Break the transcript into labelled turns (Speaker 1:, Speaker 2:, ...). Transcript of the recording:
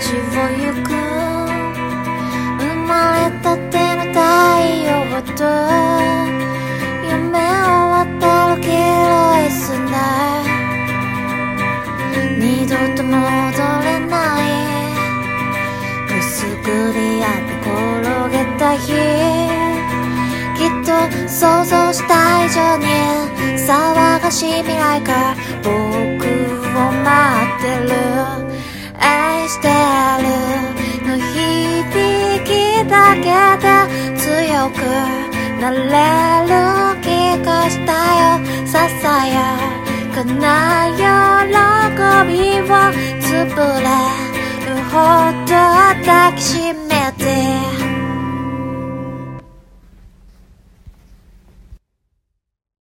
Speaker 1: 行く生まれたての太陽と夢を渡る黄色い砂、二度と戻れない薄暗闇転げた日、きっと想像した以上に騒がしい未来が僕を待ってる。愛してるの響きだけで強くなれる気がしたよ。ささやかな喜びをつぶれるほど抱きしめ